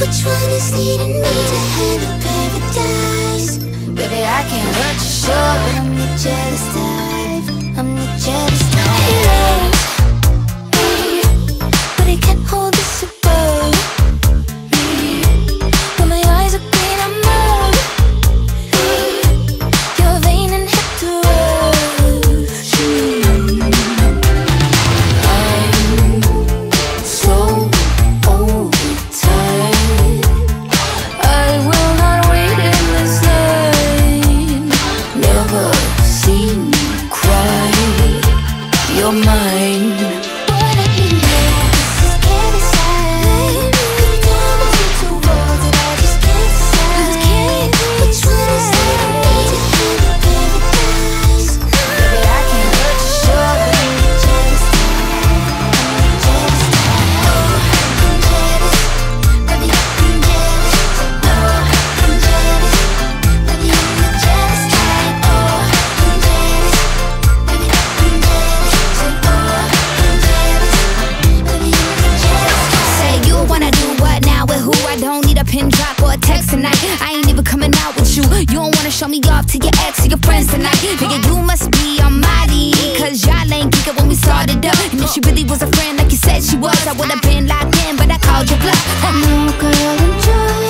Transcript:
Which one is leading me to hell or paradise? Baby, I can't hurt you, sure, but I'm the jealous type. I'm the jealous type. He loves me, but he can't hold this above me. When my eyes are green, I'm up. You're vain and hit to rush. I'm so overtired. I will not wait in this line. Never seen you cry. You're mine. What I need is get aside. Come between two worlds that I just can't decide. Which one is leading me to hell or paradise? Baby, I can't hurt you, sure, but I'm the jealous type. I'm the jealous type. Oh, I'm jealous. Baby, I'm jealous. Oh, I'm jealous. Baby, I'm the jealous type. Oh, I'm jealous. Baby, I'm jealous. Oh, I'm jealous. Baby, I'm the jealous type. Say you wanna do what now with who? I don't need a pin drop or a text tonight. I ain't even coming out with you. You don't wanna show me off to your ex or your friends tonight. Nigga, you must be on my league, cause y'all ain't geek when we started up. And if she really was a friend like you said she was, I would've been locked in, but I called your bluff. No, girl, enjoy